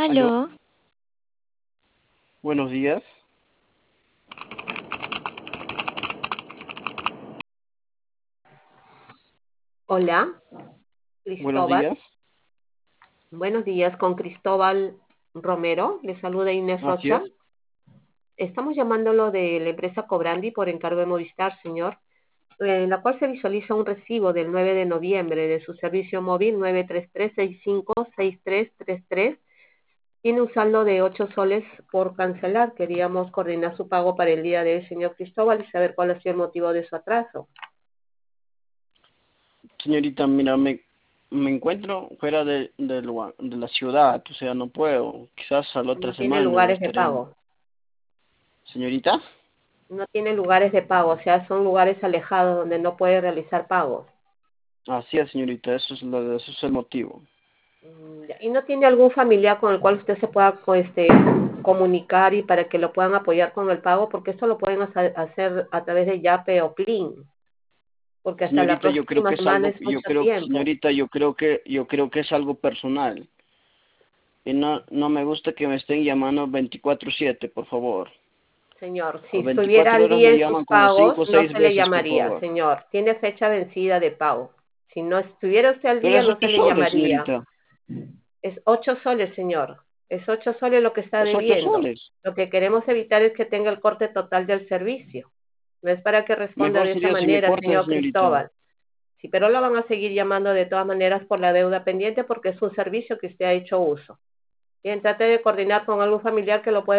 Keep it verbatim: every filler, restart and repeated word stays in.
Aló, Aló, buenos días. Hola, Buenos Cristóbal. días. Buenos días, con Cristóbal Romero. Le saluda Inés Así Rocha. es. Estamos llamándolo de la empresa Cobrandi por encargo de Movistar, señor, en la cual se visualiza un recibo del nueve de noviembre de su servicio móvil nueve tres tres seis cinco seis tres tres tres. Tiene un saldo de ocho soles por cancelar. Queríamos coordinar su pago para el día de hoy, señor Cristóbal, y saber cuál ha sido el motivo de su atraso. Señorita, mira, me, me encuentro fuera de, de, lo- de la ciudad, o sea, no puedo. Quizás a la otra No tiene semana lugares de estaré. pago. Señorita, No tiene lugares de pago, o sea, son lugares alejados donde no puede realizar pagos. así es, señorita, eso es, lo, eso es el motivo. Mm, ya. ¿Y no tiene algún familiar con el cual usted se pueda co- este, comunicar y para que lo puedan apoyar con el pago? Porque esto lo pueden hacer hacer a través de Yape o Plin, porque hasta la Señorita, yo creo próxima que es semana algo, es yo mucho creo, tiempo. señorita, yo creo que, yo creo que es algo personal. Y no, no me gusta que me estén llamando veinticuatro siete, por favor. Señor, si A estuviera veinticuatro al horas día me en sus llaman como pagos, cinco o no seis se le veces, por llamaría, favor. señor. Tiene fecha vencida de pago. Si no estuviera usted al Pero día, es no ocho se le soles, llamaría. señorita. Es ocho soles, señor. Es ocho soles lo que está Es ocho debiendo. soles. Lo que queremos evitar es que tenga el corte total del servicio. No es para que responda Mejor de esa sería si me manera, corta, señor señorita. Cristóbal. Sí, pero lo van a seguir llamando de todas maneras por la deuda pendiente porque es un servicio que usted ha hecho uso. Bien, trate de coordinar con algún familiar que lo pueda